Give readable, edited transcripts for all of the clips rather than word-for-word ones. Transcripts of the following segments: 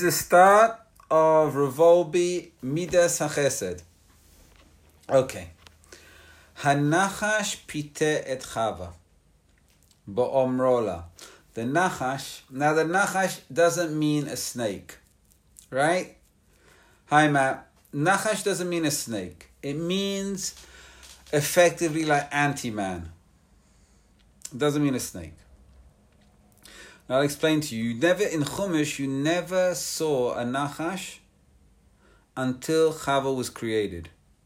the start of Revolbi Midas HaChesed. Okay. Hanachash pite et Chava. Ba'omrola. The Nachash. Now the Nachash doesn't mean a snake. Right? Hi Matt. Nachash doesn't mean a snake. It means effectively like anti-man. It doesn't mean a snake. Now I'll explain to you. In Chumash, you never saw a Nachash until Chava was created.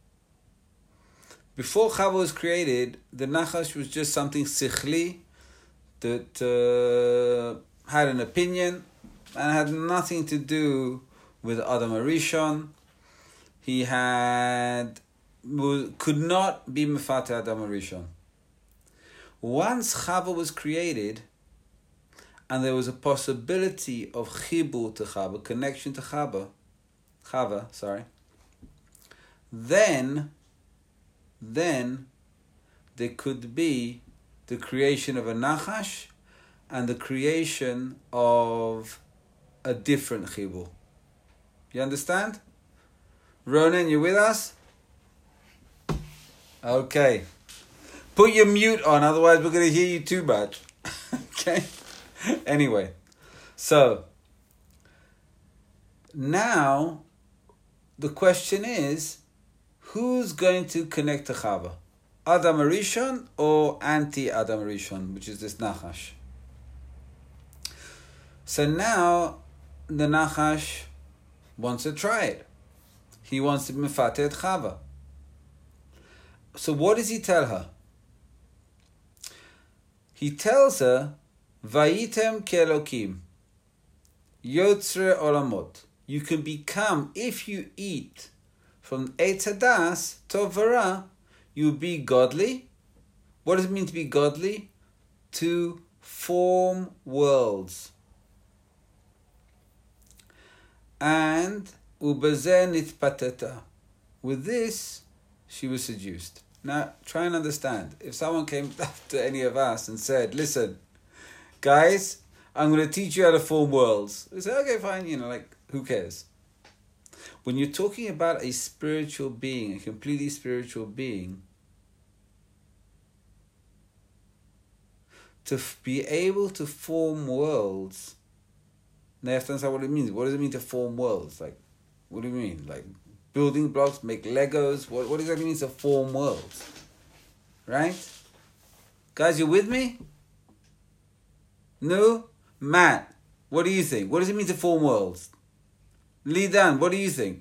Before Chava was created, the Nachash was just something sichli that had an opinion and had nothing to do with Adam Arishon. He could not be Mefate Adam Arishon. Once Chava was created, and there was a possibility of chibur to Chava, connection to Chava, then there could be the creation of a Nachash and the creation of a different chibur. You understand? Ronan, you with us? Okay. Put your mute on, otherwise we're going to hear you too much. Okay? Anyway, so now the question is, who's going to connect to Chava? Adam Arishon or anti-Adam Arishon, which is this Nachash? So now the Nachash wants to try it. He wants to mefatet Chava. So what does he tell her? He tells her, Vayitem kelokim, yotzre olamot. You can become, if you eat from Eitz Hadas, Tov V'Ra, you'll be godly. What does it mean to be godly? To form worlds. And ubezeh nitpateta. With this, she was seduced. Now, try and understand. If someone came up to any of us and said, listen, guys, I'm going to teach you how to form worlds. We say, okay, fine, who cares? When you're talking about a spiritual being, a completely spiritual being, to be able to form worlds, now you have to understand what it means. What does it mean to form worlds? What do you mean? Building blocks, make Legos? What exactly means to form worlds? Right? Guys, you with me? No? Matt, what do you think? What does it mean to form worlds? Lidan, what do you think?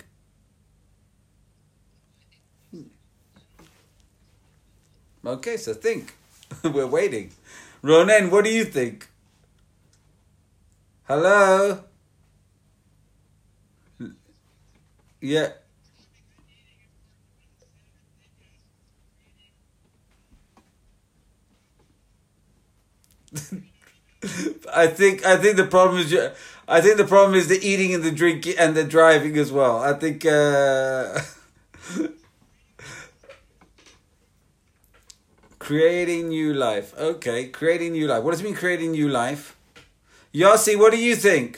Okay, so think. We're waiting. Ronen, what do you think? Hello? Yeah. I think the problem is the eating and the drinking and the driving as well. I think creating new life. Okay, creating new life. What does it mean creating new life? Yossi, what do you think?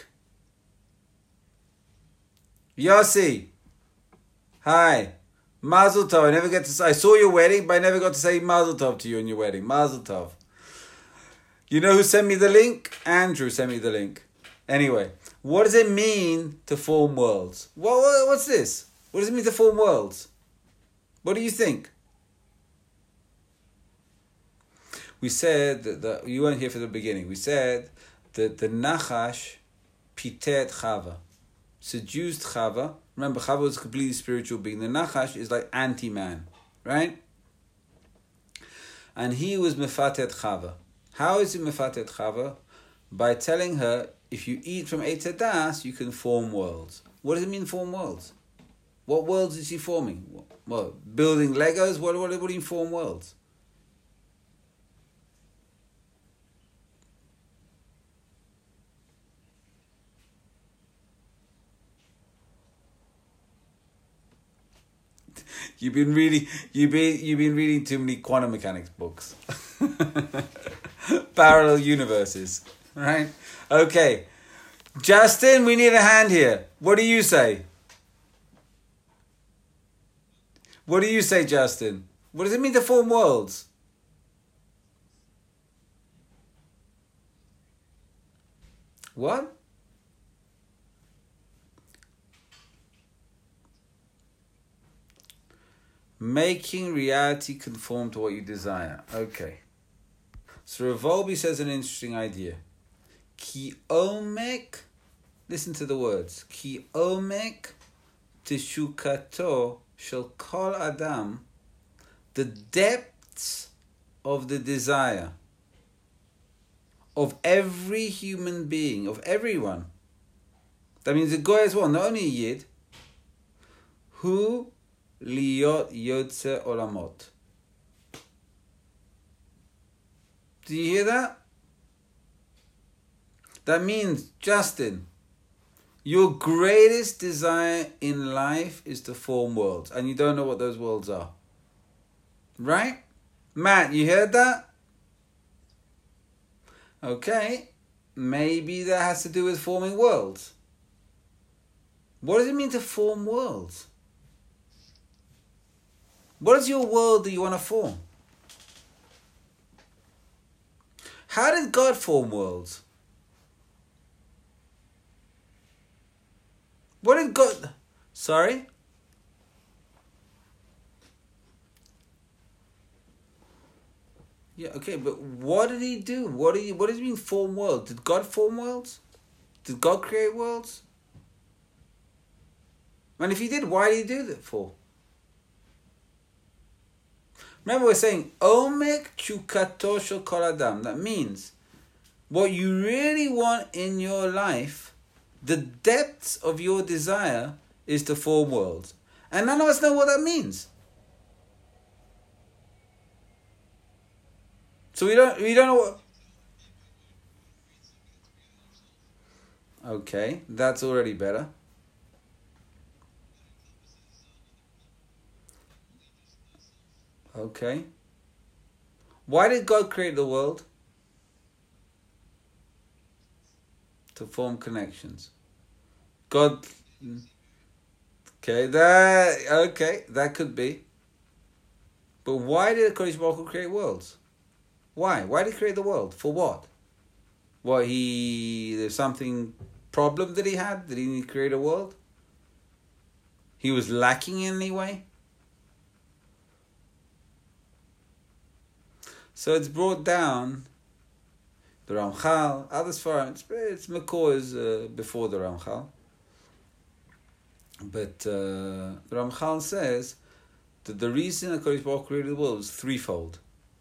Yossi. Hi. Mazel tov. I saw your wedding, but I never got to say Mazel tov to you on your wedding. Mazel tov. You know who sent me the link? Andrew sent me the link. Anyway, what does it mean to form worlds? What's this? What does it mean to form worlds? What do you think? We said that you weren't here for the beginning. We said that the Nachash pitet Chava, seduced Chava. Remember, Chava was a completely spiritual being. The Nachash is like anti-man, right? And he was mefatet Chava. How is he mefatet Chava? By telling her, if you eat from Eitz Hadas, you can form worlds. What does it mean, form worlds? What worlds is he forming? What, building Legos? What do you form worlds? You've been reading too many quantum mechanics books. Parallel universes, right? Okay. Justin, we need a hand here. What do you say? What do you say, Justin? What does it mean to form worlds? What? Making reality conform to what you desire. Okay. So Rav Wolbe says an interesting idea. Ki omek, listen to the words. Ki omek teshukato shel kol adam, the depths of the desire of every human being, of everyone. That means a goy as well, not only a yid. Hu liot yotze olamot. Do you hear that? That means, Justin, your greatest desire in life is to form worlds, and you don't know what those worlds are. Right? Matt, you heard that? Okay, maybe that has to do with forming worlds. What does it mean to form worlds? What is your world that you want to form? How did God form worlds? What did God... Sorry? Yeah, okay, but what did he do? What does it mean form worlds? Did God form worlds? Did God create worlds? And if he did, why did he do that for? Remember we're saying, Omek chukato shel kol adam. That means, what you really want in your life, the depths of your desire is to form worlds. And none of us know what that means. So we don't know what... Okay, that's already better. Okay. Why did God create the world? To form connections. God... Okay, that could be. But why did Kodesh Baruch Hu create worlds? Why? Why did he create the world? For what? There's something problem that he had? Did he create a world? He was lacking in any way? So it's brought down, the Ramchal, others for it's Makor is before the Ramchal. But the Ramchal says that the reason that Kodesh Baruch Hu created the world was threefold.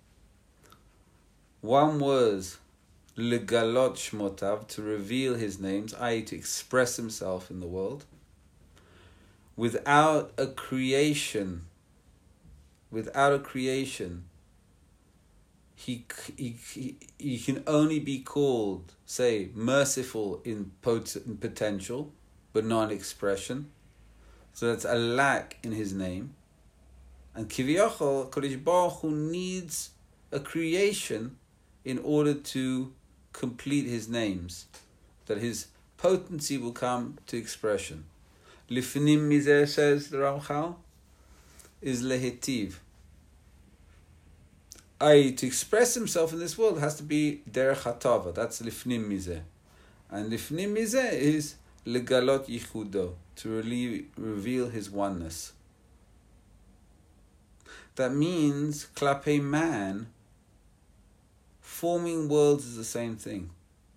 One was legalot shmotav, to reveal his names, i.e. to express himself in the world. Without a creation, he can only be called, say, merciful in potential, but not in expression. So that's a lack in his name. And Kiviyachol, Kodesh Baruch Hu needs a creation in order to complete his names, that his potency will come to expression. Lifnim mizeh, says the Ramchal, is lehetiv. To express himself in this world has to be derech hatava. That's lifnim mizeh. And lifnim mizeh is legalot yichudo, to reveal his oneness. That means, klape man, forming worlds is the same thing.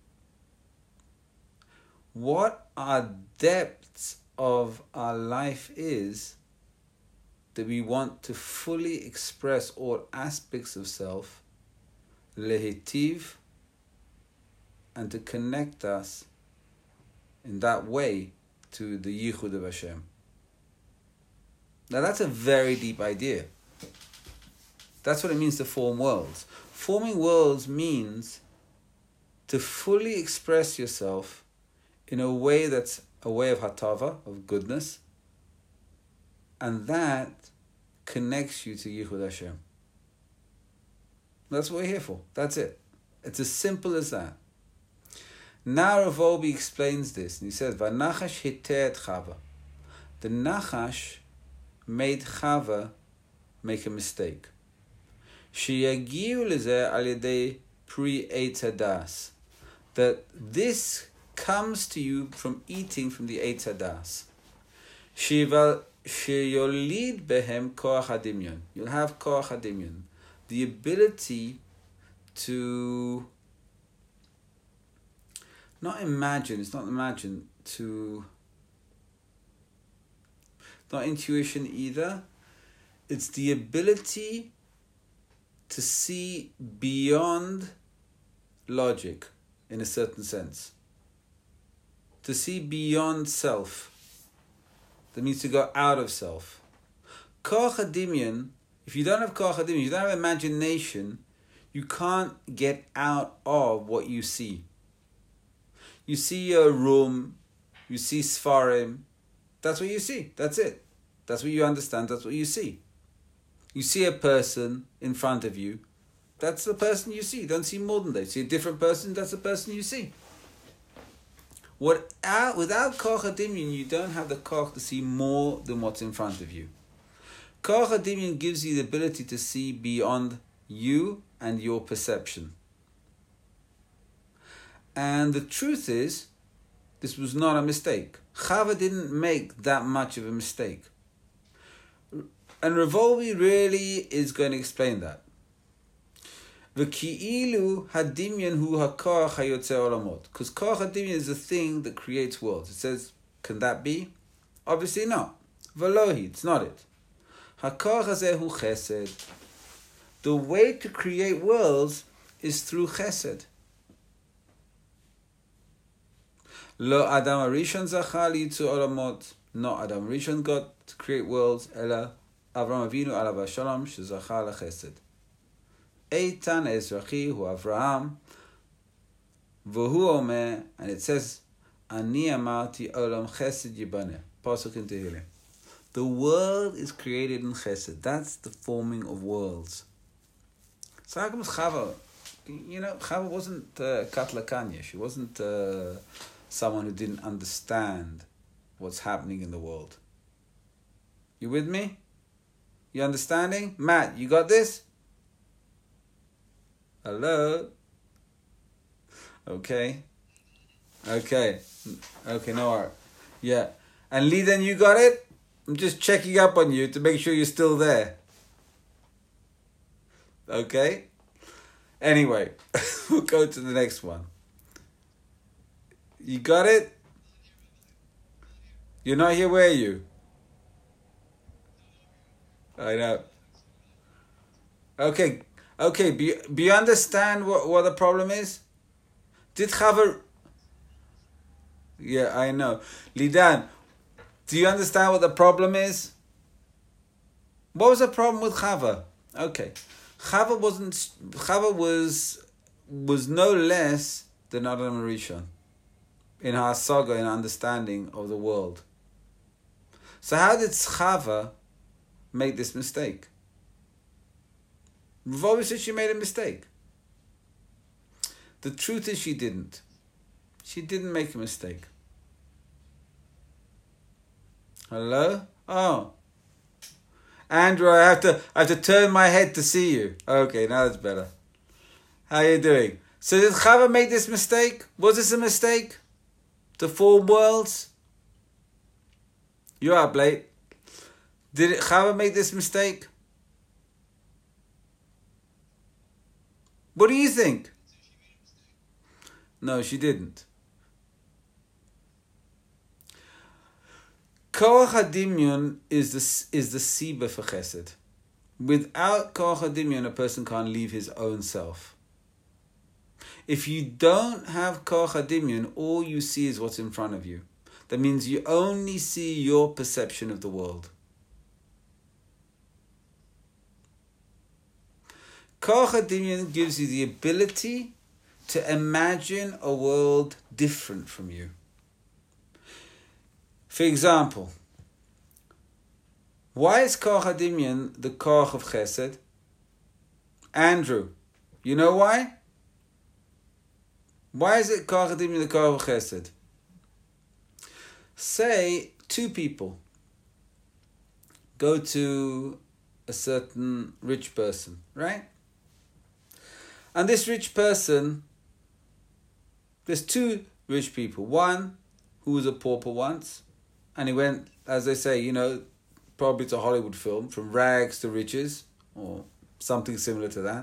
What our depths of our life is, that we want to fully express all aspects of self, lehitiv, and to connect us in that way to the Yichud of Hashem. Now that's a very deep idea. That's what it means to form worlds. Forming worlds means to fully express yourself in a way that's a way of hatava, of goodness, and that connects you to Yichud Hashem. That's what we're here for. That's it. It's as simple as that. Now Rav Wolbe explains this, and he says, "Vanachash hiteh et Chava." The Nachash made Chava make a mistake. Sheyagiu lezeh al yedei pri eitz hadas. That this comes to you from eating from the eitz hadas. Sheyolid behem koach hadimyon. You'll have koach hadimyon, the ability to not imagine. It's not imagine to. Not intuition either. It's the ability to see beyond logic, in a certain sense. To see beyond self. That means to go out of self. Koach hadimyon, if you don't have koach hadimyon, you don't have imagination, you can't get out of what you see. You see a room, you see Sfarim, that's what you see. That's it. That's what you understand. That's what you see. You see a person in front of you. That's the person you see. You don't see more than that. You see a different person. That's the person you see. Without koach hadimyon, you don't have the koach to see more than what's in front of you. Koach hadimyon gives you the ability to see beyond you and your perception. And the truth is, this was not a mistake. Chava didn't make that much of a mistake. And Rav Wolbe really is going to explain that. V'ki'ilu hadimyon hu hakoach hayotze olamot. Because koach hadimyon is the thing that creates worlds. It says, can that be? Obviously not. V'lohi, it's not it. Hakoach hazeh hu chesed. The way to create worlds is through chesed. Lo Adam Arishon zachal yitzu olamot. Not Adam Arishon got to create worlds. Ela Avram Avinu alav hashalom shezachal chesed. Eitan Ezrachi hu Avraham. V'hu omer, and it says, Ani amarti olam chesed yibaneh. Pasuk in Tehillim. The world is created in chesed. That's the forming of worlds. So how comes Chava? Chava wasn't Katla Kanya. She wasn't someone who didn't understand what's happening in the world. You with me? You understanding? Matt, you got this? Hello? Okay, no worries. Yeah. And Lidan, you got it? I'm just checking up on you to make sure you're still there. Okay? Anyway, we'll go to the next one. You got it? You're not here, where are you? I know. Okay. Do you understand what the problem is? Did Chava... Yeah, I know. Lidan, do you understand what the problem is? What was the problem with Chava? Okay. Chava was no less than Adam Rishon in her saga, in understanding of the world. So how did Chava make this mistake? Rav Wolbe said she made a mistake. The truth is she didn't. She didn't make a mistake. Hello? Oh. Andrew, I have to turn my head to see you. Okay, now that's better. How are you doing? So did Chava make this mistake? Was this a mistake? To form worlds? You're up late. Did Chava make this mistake? What do you think? No, she didn't. Koach hadimyon is the siba for chesed. Without koach hadimyon, a person can't leave his own self. If you don't have koach hadimyon, all you see is what's in front of you. That means you only see your perception of the world. Koach hadimyon gives you the ability to imagine a world different from you. For example, why is koach hadimyon the koach of chesed? Andrew, you know why? Why is it koach hadimyan the koach of chesed? Say two people go to a certain rich person, right? And this rich person, there's two rich people. One who was a pauper once, and he went, as they say, probably to a Hollywood film, from rags to riches, or something similar to that.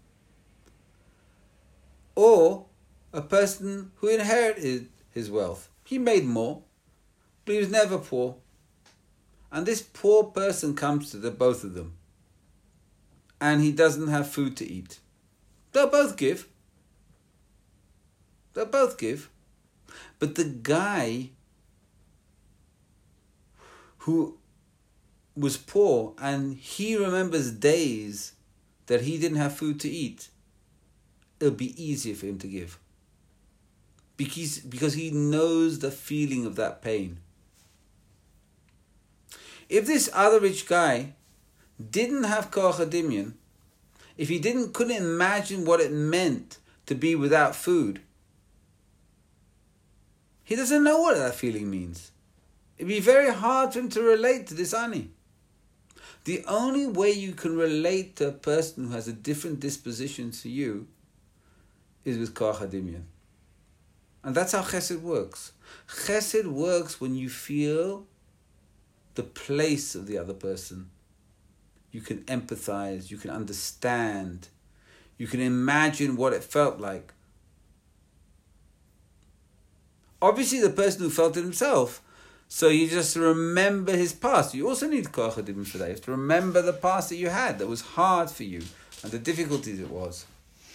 Or a person who inherited his wealth. He made more, but he was never poor. And this poor person comes to the both of them, and he doesn't have food to eat. They'll both give. But the guy who was poor and he remembers days that he didn't have food to eat, it'll be easier for him to give. Because he knows the feeling of that pain. If this other rich guy didn't have koach hadimyan, if he couldn't imagine what it meant to be without food, he doesn't know what that feeling means. It'd be very hard for him to relate to this ani. The only way you can relate to a person who has a different disposition to you is with koach hadimyan. And that's how chesed works. Chesed works when you feel the place of the other person. You can empathize, you can understand, you can imagine what it felt like. Obviously, the person who felt it himself, so you just remember his past. You also need koach hadimyan for that. You have to remember the past that you had that was hard for you and the difficulties it was.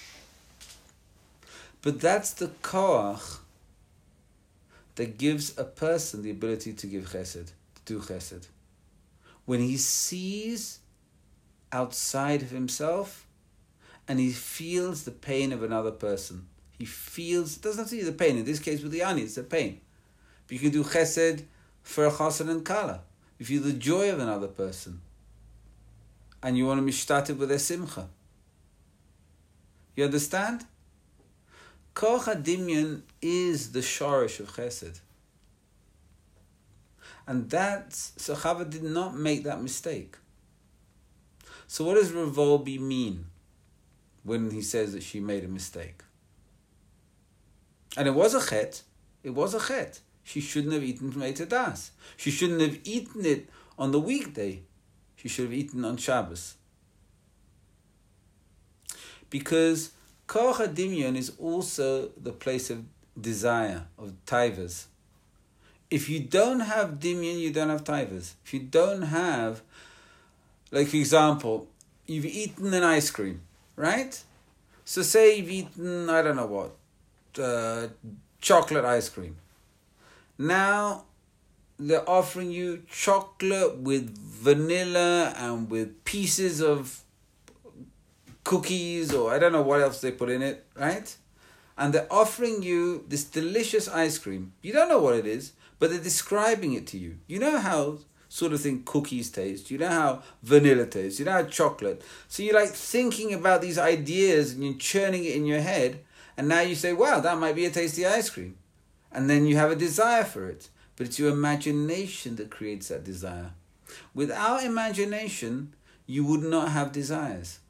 But that's the koach that gives a person the ability to give chesed, to do chesed. When he sees outside of himself and he feels the pain of another person. He feels, it doesn't have to be the pain, in this case with the ani, it's the pain. But you can do chesed for a chassan and kala. You feel the joy of another person and you want to mishtatev with their simcha. You understand? Koach hadimyan is the shorish of chesed. And so Chava did not make that mistake. So what does Revolbi mean when he says that she made a mistake? And it was a chet. She shouldn't have eaten from Eitz Das. She shouldn't have eaten it on the weekday. She should have eaten on Shabbos. Because koach hadimyan is also the place of desire, of taivas. If you don't have dimyan, you don't have taivas. If you don't have, like for example, you've eaten an ice cream, right? So say you've eaten, I don't know what, chocolate ice cream. Now they're offering you chocolate with vanilla and with pieces of cookies or I don't know what else they put in it, right? And they're offering you this delicious ice cream. You don't know what it is, but they're describing it to you. You know how sort of thing cookies taste. You know how vanilla tastes. You know how chocolate. So you're like thinking about these ideas and you're churning it in your head. And now you say, wow, that might be a tasty ice cream. And then you have a desire for it. But it's your imagination that creates that desire. Without imagination, you would not have desires.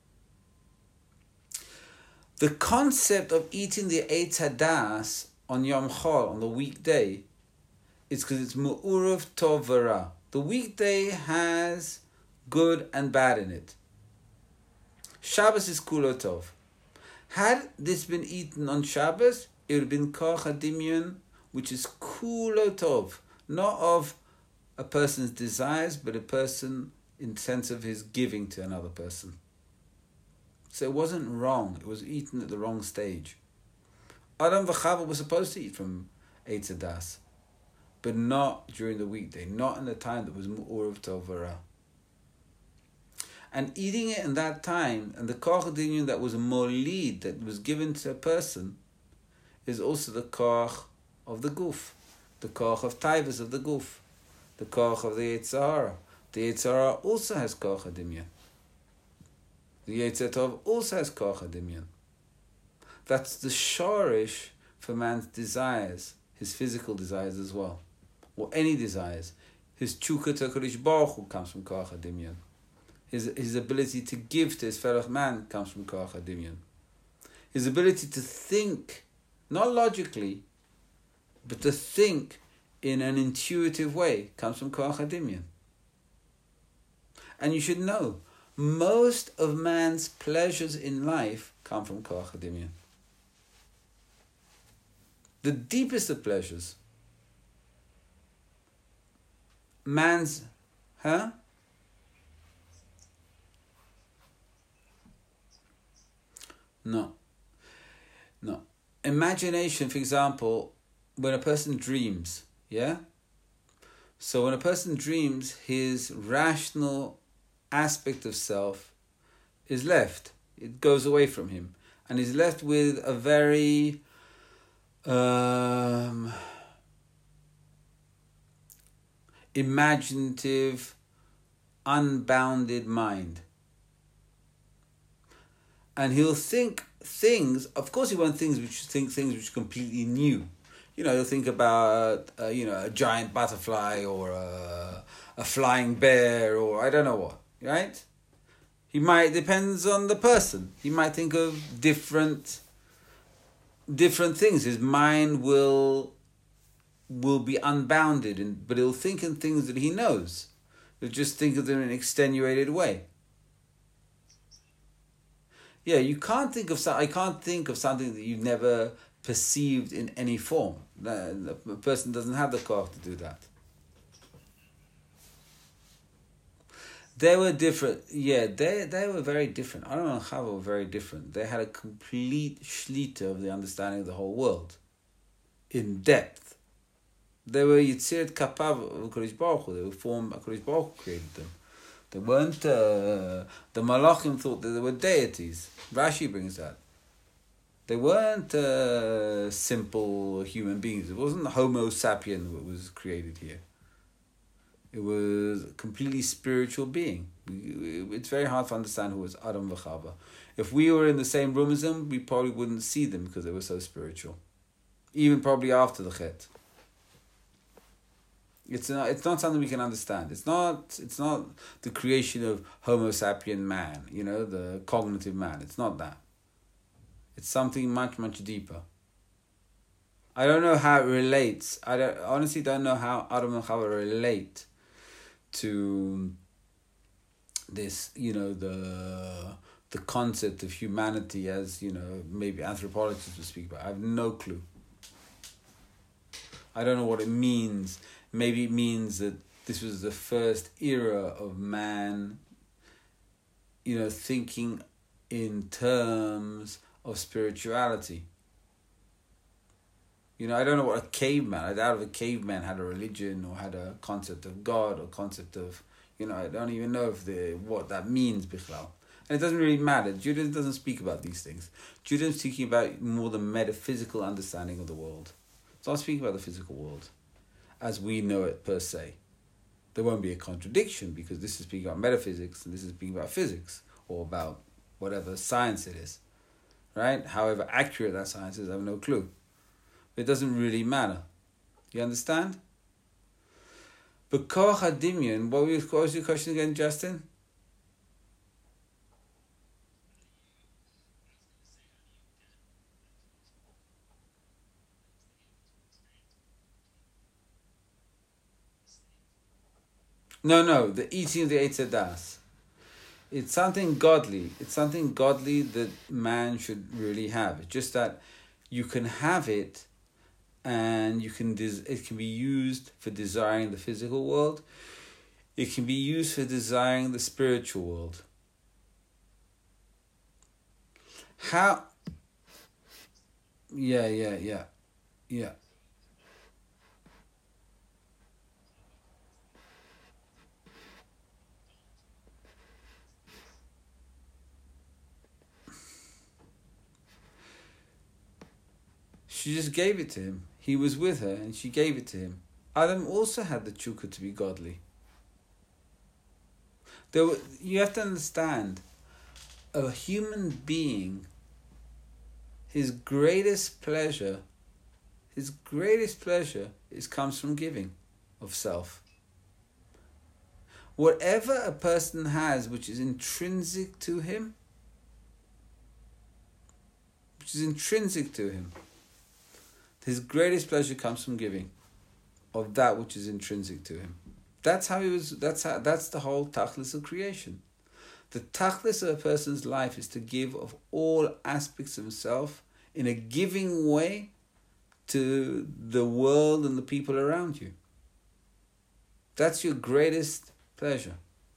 The concept of eating the Eitz Hadas on Yom Chol, on the weekday, is because it's Mu'urav Tov V'Ra. The weekday has good and bad in it. Shabbos is Kulo Tov. Had this been eaten on Shabbos, it would have been Koach hadimyan, which is Kulo Tov, not of a person's desires, but a person in sense of his giving to another person. So it wasn't wrong. It was eaten at the wrong stage. Adam v'Chava were supposed to eat from Eitz Hadas, but not during the weekday, not in the time that was Mu'urav Tov V'Ra. And eating it in that time, and the koach hadimyan that was a molid, that was given to a person, is also the koach of the guf, the koach of taivas of the guf, the koach of the Yetzer Hara. The Yetzer Hara also has koach hadimyan. The Yetzer Tov also has koach hadimyan. That's the shorish for man's desires, his physical desires as well, or any desires. His chukka to HaKadosh Baruch Hu comes from Koach HaDimyon. His ability to give to his fellow man comes from Koach HaDimyon. His ability to think, not logically, but to think in an intuitive way comes from Koach HaDimyon. And you should know, most of man's pleasures in life come from Koach HaDimyon. The deepest of pleasures. Man's, No. Imagination, for example, when a person dreams, yeah? So when a person dreams, his rational aspect of self is left. It goes away from him. And he's left with a very imaginative, unbounded mind. And he'll think things, of course he won't think things which are completely new. He'll think about, a giant butterfly or a flying bear or I don't know what, right? Depends on the person. He might think of different things. His mind will be unbounded, but he'll think in things that he knows. He'll just think of them in an extenuated way. Yeah, I can't think of something that you've never perceived in any form. The person doesn't have the koach to do that. They were different. Yeah, they were very different. I don't know how they were very different. They had a complete shlita of the understanding of the whole world. In depth. They were Yitzirat Kapav of HaKadosh Baruch Hu. They were formed, HaKadosh Baruch Hu created them. They weren't, the Malachim thought that they were deities. Rashi brings that. They weren't simple human beings. It wasn't Homo sapien that was created here. It was a completely spiritual being. It's very hard to understand who was Adam v'Chava. If we were in the same room as them, we probably wouldn't see them because they were so spiritual. Even probably after the Chet. It's not something we can understand. It's not the creation of Homo sapien man, the cognitive man. It's not that. It's something much, much deeper. I don't know how it relates. Honestly don't know how Adam and Chava relate to this, the concept of humanity as, maybe anthropologists would speak about. I have no clue. I don't know what it means. Maybe it means that this was the first era of man, thinking in terms of spirituality. I don't know what a caveman, I doubt if a caveman had a religion or had a concept of God or concept of, I don't even know what that means, Bichlal. And it doesn't really matter. Judaism doesn't speak about these things. Judaism is speaking about more the metaphysical understanding of the world. It's not speaking about the physical world as we know it per se. There won't be a contradiction because this is speaking about metaphysics and this is speaking about physics or about whatever science it is. Right? However accurate that science is, I have no clue. But it doesn't really matter. You understand? But Koach HaDimyon, what was your question again, Justin? No, the eating of the Eitz HaDaas. It's something godly. It's something godly that man should really have. It's just that you can have it and it can be used for desiring the physical world. It can be used for desiring the spiritual world. How? Yeah. She just gave it to him. He was with her and she gave it to him. Adam also had the chukka to be godly. You have to understand, a human being his greatest pleasure comes from giving of self. Whatever a person has which is intrinsic to him, his greatest pleasure comes from giving of that which is intrinsic to him. That's the whole tachlis of creation. The tachlis of a person's life is to give of all aspects of himself in a giving way to the world and the people around you. That's your greatest pleasure.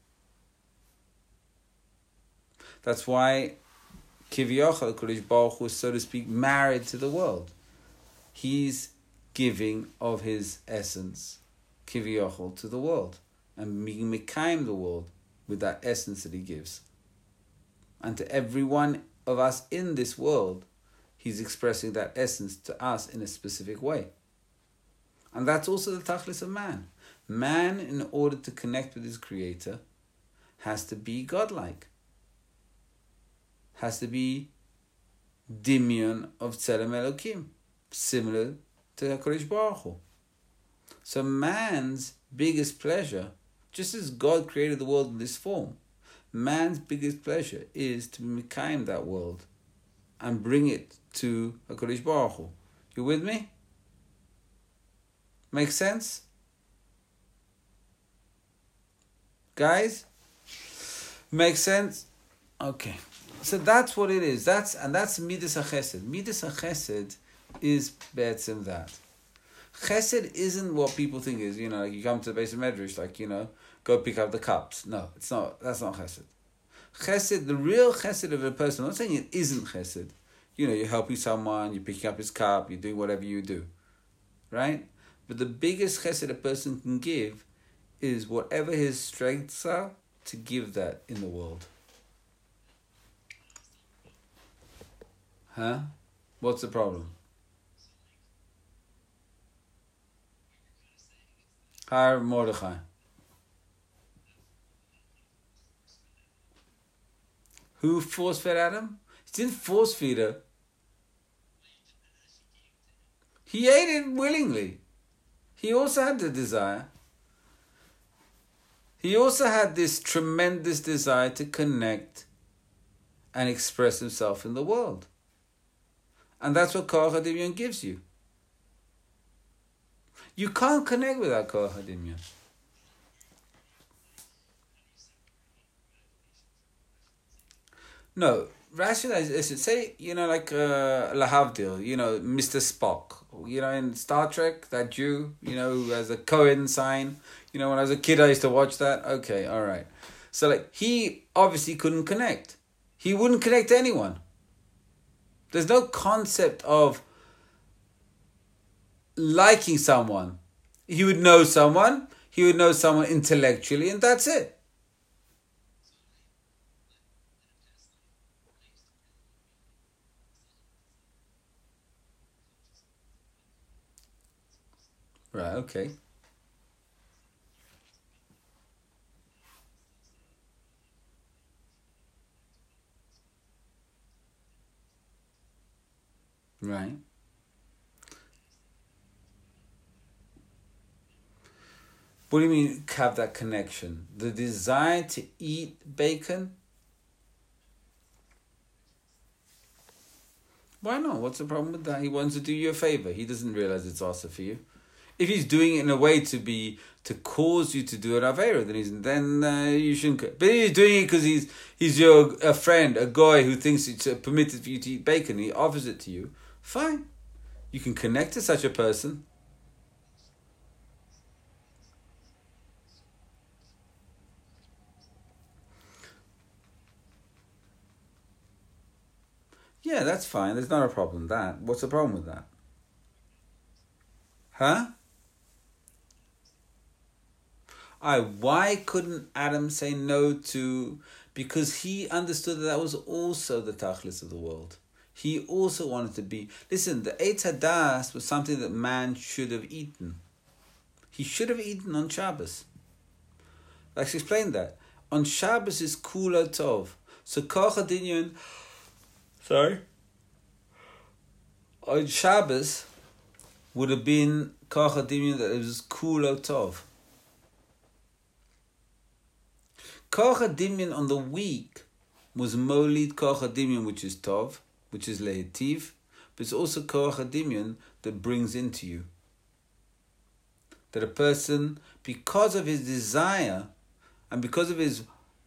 That's why Kiviyachal Kodesh Baruch Hu is, so to speak, married to the world. He's giving of his essence, Kiviyachal, to the world, and being Mekayim the world with that essence that he gives. And to every one of us in this world, he's expressing that essence to us in a specific way. And that's also the tachlis of man. Man, in order to connect with his creator, has to be godlike. Has to be dimyon of Tzelem Elokim, similar to HaKadosh Baruch Hu. So man's biggest pleasure, just as God created the world in this form, man's biggest pleasure is to mekayim that world and bring it to HaKadosh Baruch Hu. You with me? Make sense? Guys? Make sense? Okay. So that's what it is. That's Midas HaChesed. Midas HaChesed is be'etzem that. Chesed isn't what people think is, like you come to the base of Medrash, go pick up the cups. No, it's not. That's not Chesed. Chesed, the real Chesed of a person, I'm not saying it isn't Chesed. You're helping someone, you're picking up his cup, you're doing whatever you do. Right? But the biggest Chesed a person can give is whatever his strengths are, to give that in the world. Huh? What's the problem? Har Mordechai. Who force-fed Adam? He didn't force-feed her. He ate it willingly. He also had the desire. He also had this tremendous desire to connect and express himself in the world. And that's what Koach HaDimyon gives you. You can't connect without Koach HaDimyon. No, rationalize. Listen, say, Lahavdil, Mr. Spock. In Star Trek, that Jew, who has a Cohen sign. When I was a kid, I used to watch that. Okay, all right. So, he obviously couldn't connect. He wouldn't connect to anyone. There's no concept of liking someone. He would know someone intellectually, and that's it. Right, okay. Right. What do you mean have that connection? The desire to eat bacon? Why not? What's the problem with that? He wants to do you a favor. He doesn't realize it's also for you. If he's doing it in a way to cause you to do an avera, then you shouldn't. But if he's doing it because he's a friend, a guy who thinks it's permitted for you to eat bacon, he offers it to you. Fine, you can connect to such a person. Yeah, that's fine. There's not a problem with that. What's the problem with that? Huh? Why couldn't Adam say no to... Because he understood that was also the tachlis of the world. He also wanted to be... Listen, the Eitz Hadas was something that man should have eaten. He should have eaten on Shabbos. Let's explain that. On Shabbos is Kula Tov. So Koach HaDinyon... Sorry? On Shabbos would have been Koach HaDimyon that it was Kulo Tov. Koach HaDimyon on the week was Molid Koach HaDimyon, which is Tov, which is Lehitiv, but it's also Koach HaDimyon that brings into you. That a person, because of his desire and because of his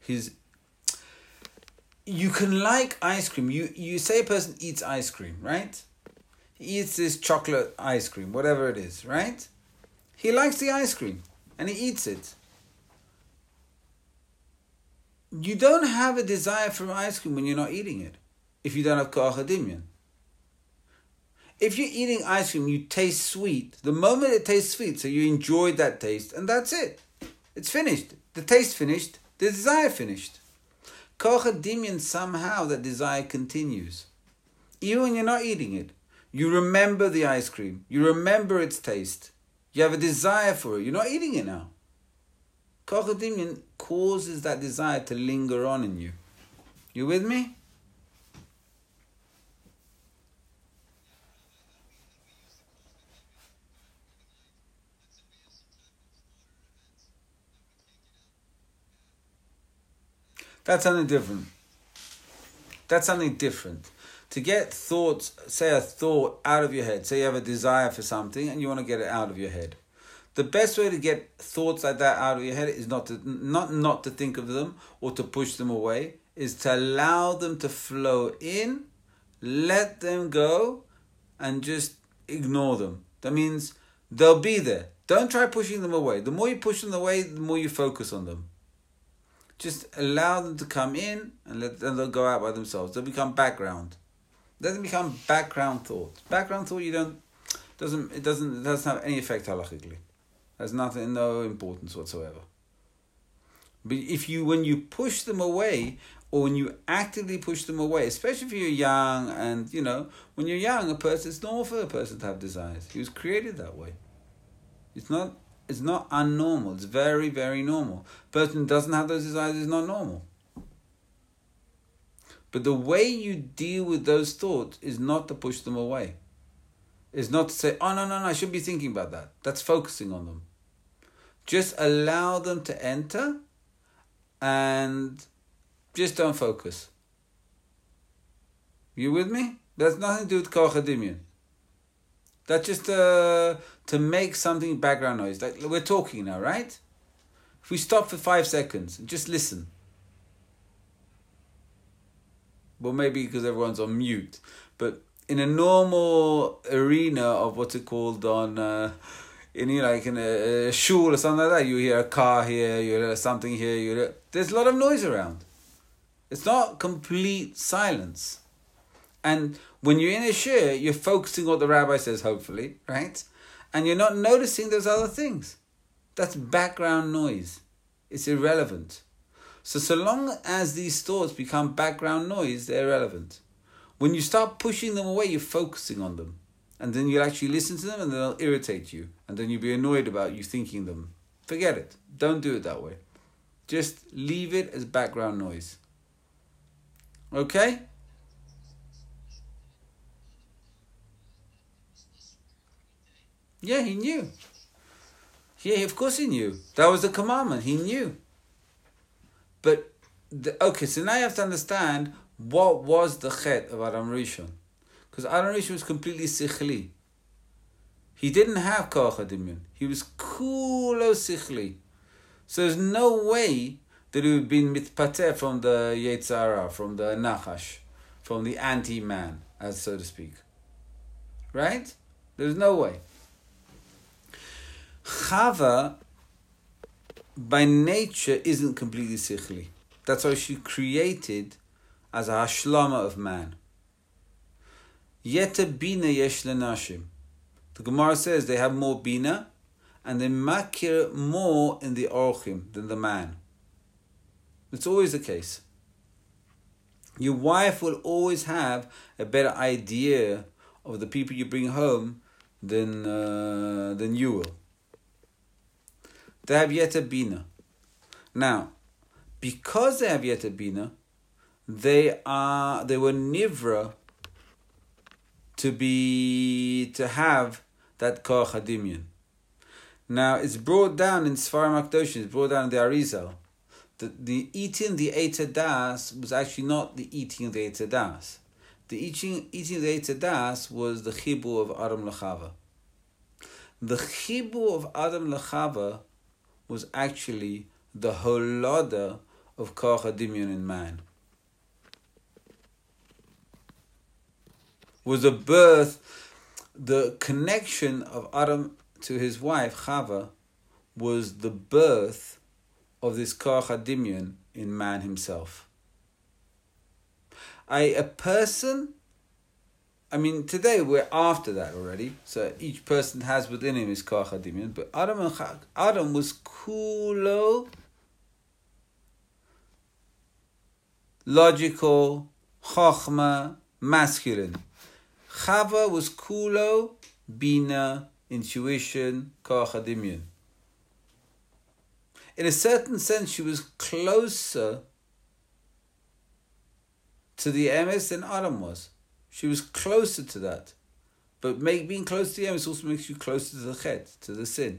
you can like ice cream. You say a person eats ice cream, right? He eats this chocolate ice cream, whatever it is, right? He likes the ice cream and he eats it. You don't have a desire for ice cream when you're not eating it, if you don't have Koach HaDimyon. If you're eating ice cream, you taste sweet. The moment it tastes sweet, so you enjoyed that taste, and that's it. It's finished. The taste finished, the desire finished. Koach HaDimyon, somehow that desire continues. Even when you're not eating it, you remember the ice cream. You remember its taste. You have a desire for it. You're not eating it now. Koach HaDimyon causes that desire to linger on in you. You with me? That's something different. That's something different. To get thoughts, say a thought out of your head. Say you have a desire for something and you want to get it out of your head. The best way to get thoughts like that out of your head is not to think of them or to push them away. Is to allow them to flow in, let them go, and just ignore them. That means they'll be there. Don't try pushing them away. The more you push them away, the more you focus on them. Just allow them to come in and let them they'll go out by themselves. They'll become background. Let them become background thoughts. Background thought it doesn't have any effect halachically. Has nothing, no importance whatsoever. But when you push them away, or when you actively push them away, especially if you're young, and when you're young, it's normal for a person to have desires. He was created that way. It's not unnormal. It's very, very normal. A person who doesn't have those desires is not normal. But the way you deal with those thoughts is not to push them away. It's not to say, oh, no, I shouldn't be thinking about that. That's focusing on them. Just allow them to enter and just don't focus. You with me? That's nothing to do with Koach HaDimyon. That's just to make something background noise. Like we're talking now, right? If we stop for 5 seconds and just listen. Well, maybe because everyone's on mute. But in a normal arena of what's it called in a shul or something like that, you hear a car here, you hear something here, there's a lot of noise around. It's not complete silence. And when you're in a shir, you're focusing on what the rabbi says, hopefully, right? And you're not noticing those other things. That's background noise. It's irrelevant. So long as these thoughts become background noise, they're irrelevant. When you start pushing them away, you're focusing on them. And then you'll actually listen to them and they'll irritate you. And then you'll be annoyed about you thinking them. Forget it. Don't do it that way. Just leave it as background noise. Okay? Yeah, he knew. Yeah, of course he knew. That was the commandment. He knew. But, so now you have to understand what was the chet of Adam Rishon. Because Adam Rishon was completely sichli. He didn't have Koach HaDimyon. He was kulo sichli. So there's no way that he would have been mitpateh from the Yetzer Hara, from the Nachash, from the anti-man, as so to speak. Right? There's no way. Chava, by nature, isn't completely sichli. That's why she created as a hashlama of man. Yeta bina yesh lenashim. The Gemara says they have more bina, and they makir more in the orchim than the man. It's always the case. Your wife will always have a better idea of the people you bring home than you will. They have yeta bina. Now, because they have yeta bina, they were nivra to have that koach hadimion. Now it's brought down in Sfarim HaKadoshim, it's brought down in the Arizal. The eating the Eitz Das was actually not the eating of the Eitz Das. The eating of the Eitz Das was the chibur of Adam L'Chava. The chibur of Adam L'Chava was actually the holada of koach hadimion in man. Was a birth, the connection of Adam to his wife Chava was the birth of this koach hadimion in man himself. Today we're after that already, so each person has within him his koach hadimion, but Adam was kulo logical, chokhmah, masculine. Chava was kulo, bina, intuition, koach hadimion. In a certain sense, she was closer to the emes than Adam was. She was closer to that. But being close to the emes also makes you closer to the chet, to the sin.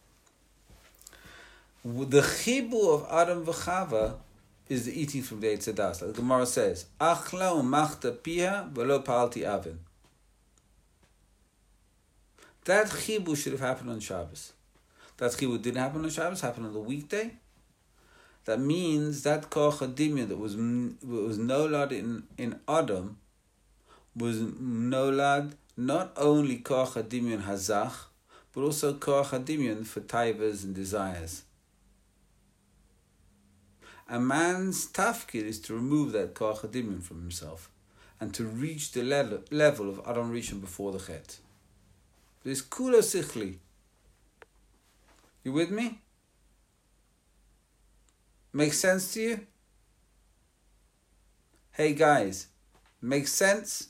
The chibur of Adam v'Chava is the eating from the Eitz Das. Like the Gemara says, Achla u'machta piha v'lo palti avin. That chibur should have happened on Shabbos. That chibur didn't happen on Shabbos, happened on the weekday. That means that koach hadimion that was nolad in Adam was nolad not only koach hadimion hazach, but also koach hadimion for taivas and desires. A man's tafkid is to remove that koach hadimion from himself and to reach the level of Adam Rishon before the chet. This kulo sichli. You with me? Makes sense to you? Hey guys, makes sense?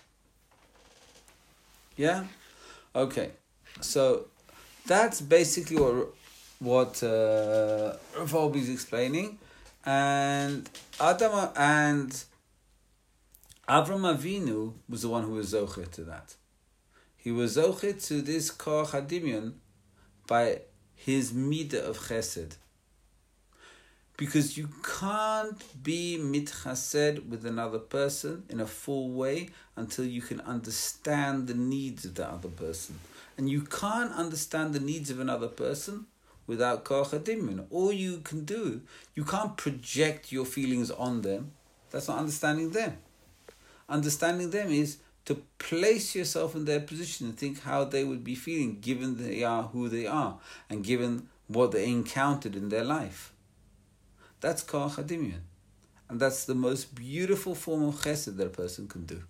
Yeah? Okay. So that's basically what Rav Wolbe is explaining. And Adam and Avram Avinu was the one who was zocher to that. He was zocher to this koach hadimion by his midah of chesed. Because you can't be mitchased with another person in a full way until you can understand the needs of the other person. And you can't understand the needs of another person without koach hadimion. All you can do, you can't project your feelings on them. That's not understanding them. Understanding them is to place yourself in their position and think how they would be feeling given they are who they are and given what they encountered in their life. That's koach hadimion. And that's the most beautiful form of chesed that a person can do.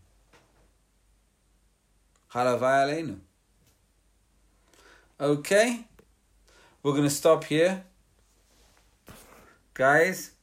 Halavai aleinu. Okay? We're going to stop here. Guys,